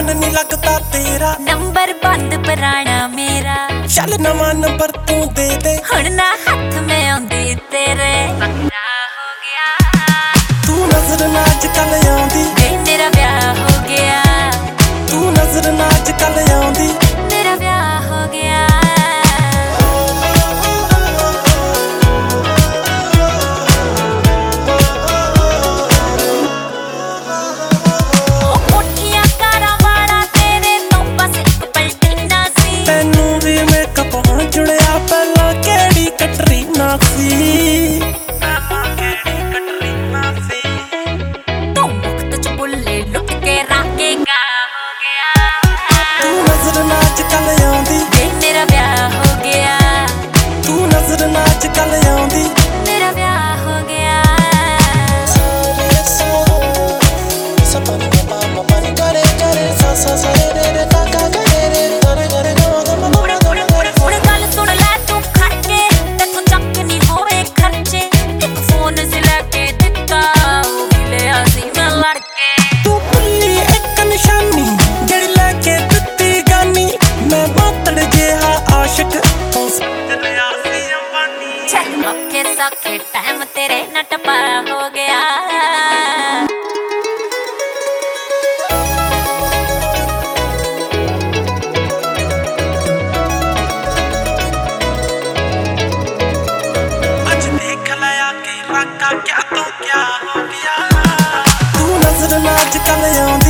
मन नहीं लगता तेरा, नंबर बंद पुराना मेरा, चल नवा नंबर तू दे दे, हुण ना हाथ में आउंदी तेरे पक्का हो गया। तू नजर ना अजकल आउंदी वे मेरा ब्याह हो गया, तू नजर ना अजकल आउंदी मेरा ब्याह हो गया। सौखे टाइम तेरे न टपा हो गया। आज देख लाया के राका क्या तो क्या हो गया, तू नजर ना अजकल आउंदी